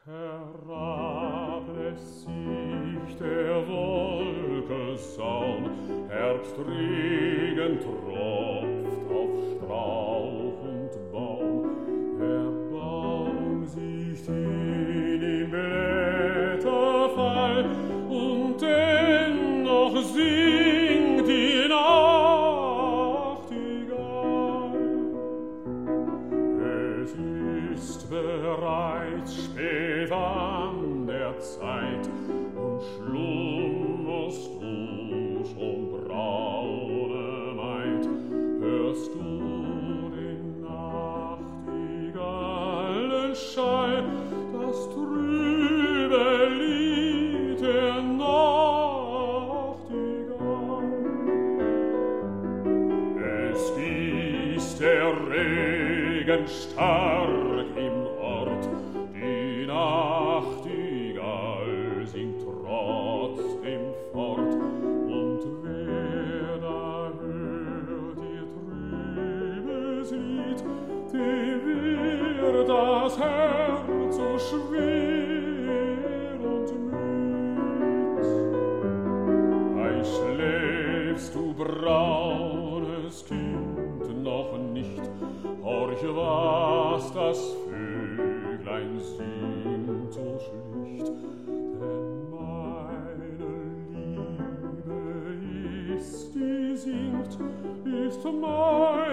Herab lässt sich der Wolke Saum, Herbstregen tropft auf Strauch und Baum. Der Baum sieht hin im Blätterfall, und dennoch singt die Nachtigall. Es ist bereits spät an der Zeit, und schlummerst du schon, braune Maid. Hörst du den Nachtigallenschall, das trübe Lied der Nachtigall? Es gießt der Regen stark im Ort, die Nachtigall singt trotzdem fort. Und wer da hört ihr trübes Lied, dem wird das Herz so schwer und müd. Ei, schläfst du, braunes Kind, noch nicht? Horch, was das Vöglein singt so schlicht. Denn meine Liebe ist, die singt, ist meine